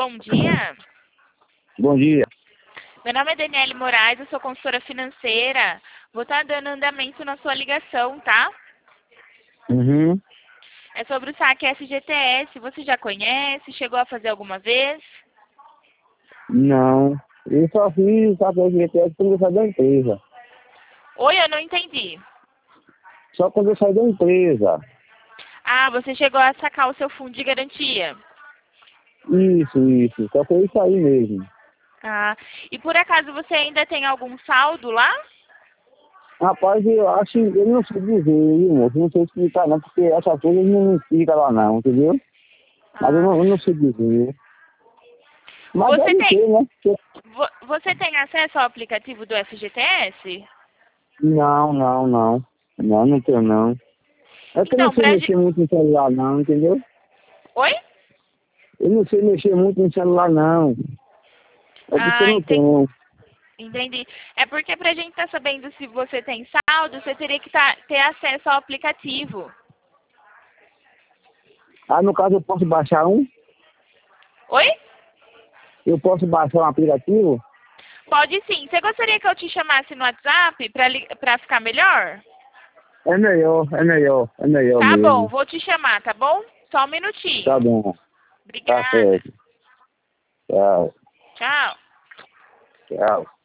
Bom dia. Bom dia. Meu nome é Daniele Moraes, eu sou consultora financeira. Vou estar dando andamento na sua ligação, tá? Uhum. É sobre o saque FGTS. Você já conhece? Chegou a fazer alguma vez? Não. Eu só fiz a FGTS quando eu saí da empresa. Oi, eu não entendi. Só quando eu saí da empresa. Ah, você chegou a sacar o seu fundo de garantia. Isso. Só foi isso aí mesmo. Ah, e por acaso você ainda tem algum saldo lá? Rapaz, eu acho, eu não sei dizer, viu, moço? Não sei explicar não, porque essa coisa não fica lá não, entendeu? Mas Ah, eu não sei dizer. Mas você deve tem, ter, né? você tem acesso ao aplicativo do FGTS? Não. Não tenho não. É que eu não Então, sei mexer muito no celular não, entendeu? Oi? Eu não sei mexer muito no celular não. É porque eu Ah, não tenho. entendi. É porque pra gente estar sabendo se você tem saldo, você teria que ter acesso ao aplicativo. Ah, no caso eu posso baixar um? Oi? Eu posso baixar um aplicativo? Pode sim. Você gostaria que eu te chamasse no WhatsApp pra ficar melhor? É melhor Tá bom, mesmo. vou te chamar, tá bom? Só um Tá minutinho. bom, tá Obrigada. certo. Tchau, Tchau. tchau.